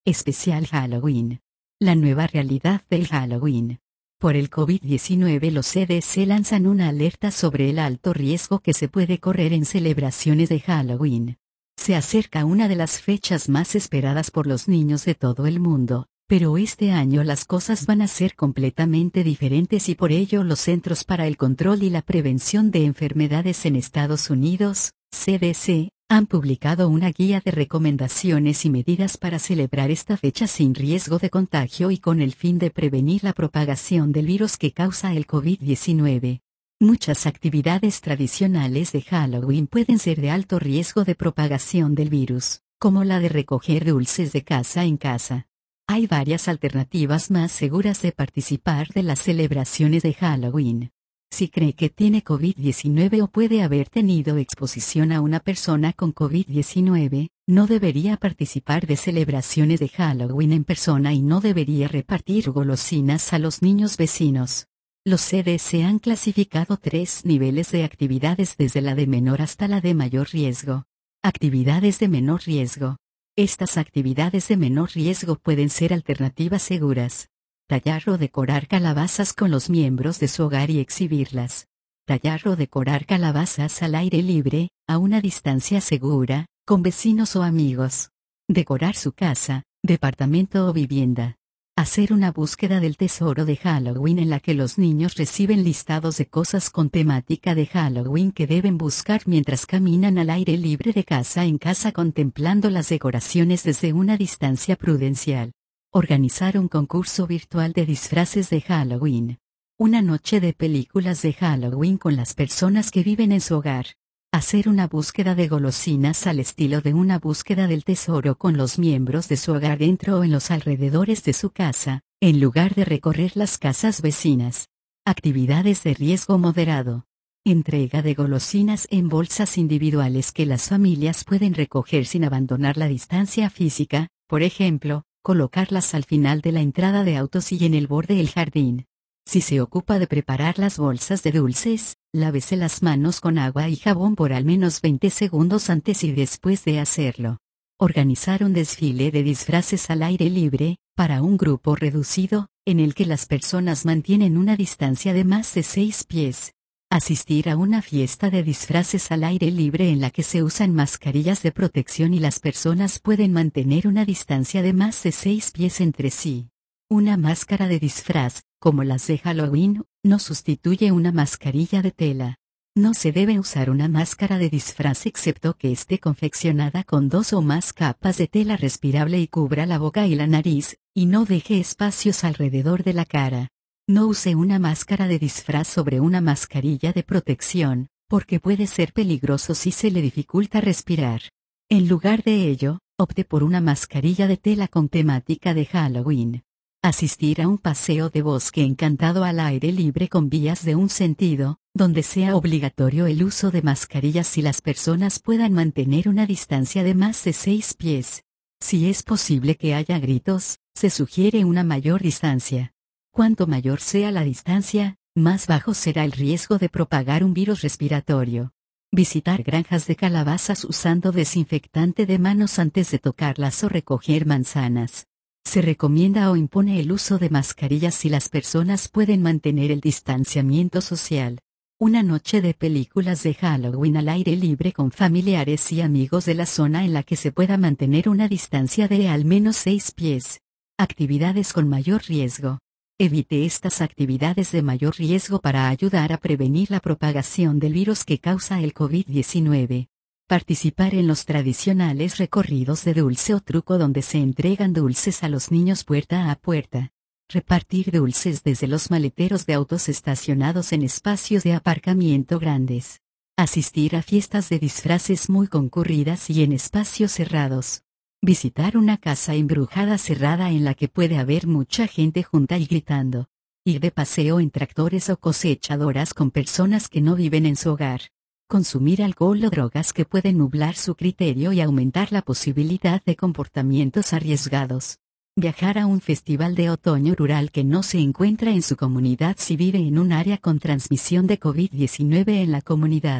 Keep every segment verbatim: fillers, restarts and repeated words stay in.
Especial Halloween. La nueva realidad del Halloween. Por el COVID diecinueve, los C D C lanzan una alerta sobre el alto riesgo que se puede correr en celebraciones de Halloween. Se acerca una de las fechas más esperadas por los niños de todo el mundo, pero este año las cosas van a ser completamente diferentes y por ello los Centros para el Control y la Prevención de Enfermedades en Estados Unidos, C D C, han publicado una guía de recomendaciones y medidas para celebrar esta fecha sin riesgo de contagio y con el fin de prevenir la propagación del virus que causa el COVID diecinueve. Muchas actividades tradicionales de Halloween pueden ser de alto riesgo de propagación del virus, como la de recoger dulces de casa en casa. Hay varias alternativas más seguras de participar de las celebraciones de Halloween. Si cree que tiene COVID diecinueve o puede haber tenido exposición a una persona con COVID diecinueve, no debería participar de celebraciones de Halloween en persona y no debería repartir golosinas a los niños vecinos. Los C D C han clasificado tres niveles de actividades desde la de menor hasta la de mayor riesgo. Actividades de menor riesgo. Estas actividades de menor riesgo pueden ser alternativas seguras. Tallar o decorar calabazas con los miembros de su hogar y exhibirlas. Tallar o decorar calabazas al aire libre, a una distancia segura, con vecinos o amigos. Decorar su casa, departamento o vivienda. Hacer una búsqueda del tesoro de Halloween en la que los niños reciben listados de cosas con temática de Halloween que deben buscar mientras caminan al aire libre de casa en casa contemplando las decoraciones desde una distancia prudencial. Organizar un concurso virtual de disfraces de Halloween. Una noche de películas de Halloween con las personas que viven en su hogar. Hacer una búsqueda de golosinas al estilo de una búsqueda del tesoro con los miembros de su hogar dentro o en los alrededores de su casa, en lugar de recorrer las casas vecinas. Actividades de riesgo moderado. Entrega de golosinas en bolsas individuales que las familias pueden recoger sin abandonar la distancia física, por ejemplo, colocarlas al final de la entrada de autos y en el borde del jardín. Si se ocupa de preparar las bolsas de dulces, lávese las manos con agua y jabón por al menos veinte segundos antes y después de hacerlo. Organizar un desfile de disfraces al aire libre, para un grupo reducido, en el que las personas mantienen una distancia de más de seis pies. Asistir a una fiesta de disfraces al aire libre en la que se usan mascarillas de protección y las personas pueden mantener una distancia de más de seis pies entre sí. Una máscara de disfraz, como las de Halloween, no sustituye una mascarilla de tela. No se debe usar una máscara de disfraz excepto que esté confeccionada con dos o más capas de tela respirable y cubra la boca y la nariz, y no deje espacios alrededor de la cara. No use una máscara de disfraz sobre una mascarilla de protección, porque puede ser peligroso si se le dificulta respirar. En lugar de ello, opte por una mascarilla de tela con temática de Halloween. Asistir a un paseo de bosque encantado al aire libre con vías de un sentido, donde sea obligatorio el uso de mascarillas y las personas puedan mantener una distancia de más de seis pies. Si es posible que haya gritos, se sugiere una mayor distancia. Cuanto mayor sea la distancia, más bajo será el riesgo de propagar un virus respiratorio. Visitar granjas de calabazas usando desinfectante de manos antes de tocarlas o recoger manzanas. Se recomienda o impone el uso de mascarillas si las personas pueden mantener el distanciamiento social. Una noche de películas de Halloween al aire libre con familiares y amigos de la zona en la que se pueda mantener una distancia de al menos seis pies. Actividades con mayor riesgo. Evite estas actividades de mayor riesgo para ayudar a prevenir la propagación del virus que causa el COVID diecinueve. Participar en los tradicionales recorridos de dulce o truco donde se entregan dulces a los niños puerta a puerta. Repartir dulces desde los maleteros de autos estacionados en espacios de aparcamiento grandes. Asistir a fiestas de disfraces muy concurridas y en espacios cerrados. Visitar una casa embrujada cerrada en la que puede haber mucha gente junta y gritando. Ir de paseo en tractores o cosechadoras con personas que no viven en su hogar. Consumir alcohol o drogas que pueden nublar su criterio y aumentar la posibilidad de comportamientos arriesgados. Viajar a un festival de otoño rural que no se encuentra en su comunidad si vive en un área con transmisión de COVID diecinueve en la comunidad.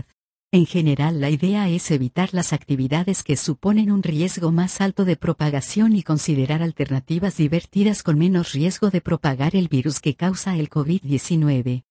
En general, la idea es evitar las actividades que suponen un riesgo más alto de propagación y considerar alternativas divertidas con menos riesgo de propagar el virus que causa el COVID diecinueve.